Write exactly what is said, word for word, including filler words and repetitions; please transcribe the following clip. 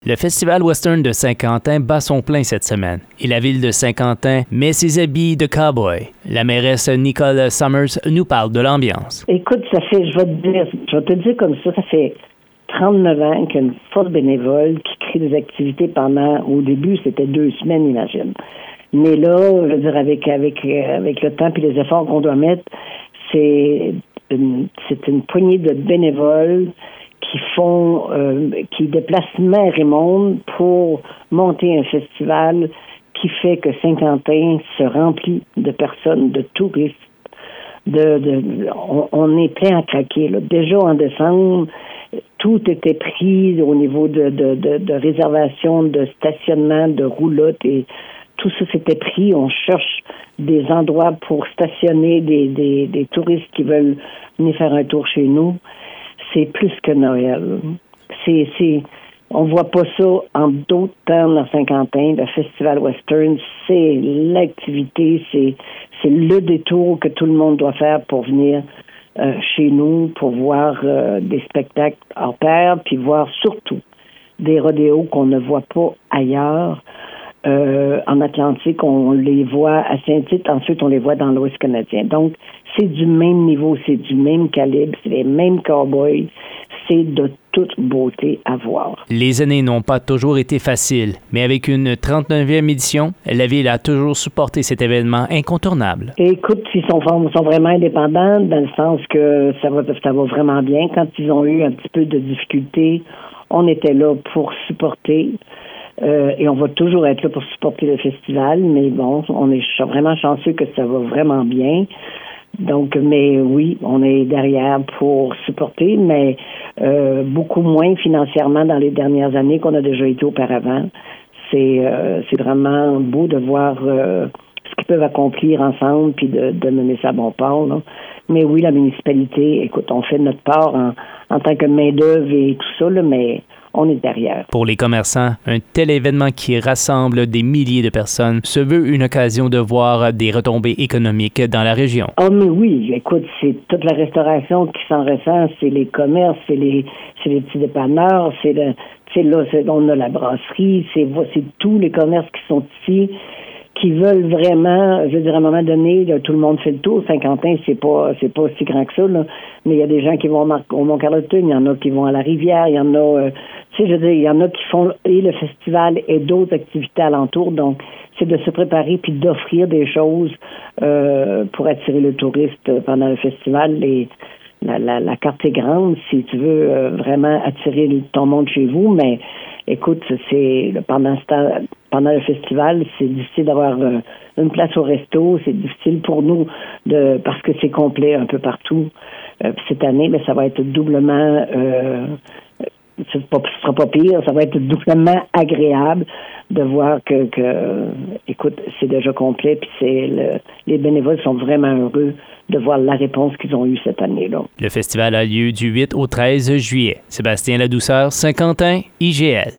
Le Festival Western de Saint-Quentin bat son plein cette semaine et la ville de Saint-Quentin met ses habits de cow-boy. La mairesse Nicole Summers nous parle de l'ambiance. Écoute, ça fait, je vais te dire, je vais te dire comme ça, ça fait trente-neuf ans qu'il y a une force bénévole qui crée des activités pendant, au début, c'était deux semaines, imagine. Mais là, je veux dire, avec, avec, avec le temps et les efforts qu'on doit mettre, c'est une, c'est une poignée de bénévoles qui font, euh, qui déplacent mer et monde pour monter un festival qui fait que Saint-Quentin se remplit de personnes, de touristes. De, de, on, on est plein à craquer. Là. Déjà en décembre, tout était pris au niveau de, de, de, de réservation, de stationnement, de roulotte et tout ça s'était pris. On cherche des endroits pour stationner des, des, des touristes qui veulent venir faire un tour chez nous. C'est plus que Noël. C'est, c'est, on voit pas ça en d'autres termes dans Saint-Quentin. Le Festival Western, c'est l'activité, c'est, c'est le détour que tout le monde doit faire pour venir euh, chez nous, pour voir euh, des spectacles hors pair, puis voir surtout des rodéos qu'on ne voit pas ailleurs. Euh, en Atlantique, on les voit à Saint-Tite, ensuite on les voit dans l'Ouest canadien. Donc, c'est du même niveau, c'est du même calibre, c'est les mêmes cowboys, c'est de toute beauté à voir. Les années n'ont pas toujours été faciles, mais avec une trente-neuvième édition, la ville a toujours supporté cet événement incontournable. Et écoute, ils sont, sont vraiment indépendants, dans le sens que ça va, ça va vraiment bien. Quand ils ont eu un petit peu de difficultés, on était là pour supporter. Euh, et on va toujours être là pour supporter le festival, mais bon, on est vraiment chanceux que ça va vraiment bien. Donc, mais oui, on est derrière pour supporter, mais euh, beaucoup moins financièrement dans les dernières années qu'on a déjà été auparavant. C'est, euh, c'est vraiment beau de voir euh, ce qu'ils peuvent accomplir ensemble, puis de, de mener ça à bon port, là. Mais oui, la municipalité, écoute, on fait notre part en, en tant que main-d'œuvre et tout ça, là, mais on est derrière. Pour les commerçants, un tel événement qui rassemble des milliers de personnes se veut une occasion de voir des retombées économiques dans la région. Oh, mais oui, écoute, c'est toute la restauration qui s'en ressent, c'est les commerces, c'est les, c'est les petits dépanneurs, c'est le, tu sais, là, c'est, on a la brasserie, c'est, c'est tous les commerces qui sont ici, qui veulent vraiment, je veux dire, à un moment donné, là, tout le monde fait le tour. Saint-Quentin, c'est pas, c'est pas si grand que ça, là. Mais il y a des gens qui vont au Mont-Carleton, il y en a qui vont à la rivière, il y en a, euh, tu sais, je veux dire, il y en a qui font et le festival et d'autres activités alentour. Donc, c'est de se préparer puis d'offrir des choses euh, pour attirer le touriste pendant le festival. Et la, la, la carte est grande si tu veux euh, vraiment attirer ton monde chez vous, mais écoute, c'est pendant ce temps, pendant le festival, c'est difficile d'avoir euh, une place au resto, c'est difficile pour nous de parce que c'est complet un peu partout. Euh, cette année, mais ça va être doublement euh, ce ne sera pas pire, ça va être doublement agréable de voir que, que écoute, c'est déjà complet, puis c'est le, les bénévoles sont vraiment heureux de voir la réponse qu'ils ont eue cette année-là. Le festival a lieu du huit au treize juillet. Sébastien Ladouceur, Saint-Quentin, I G L.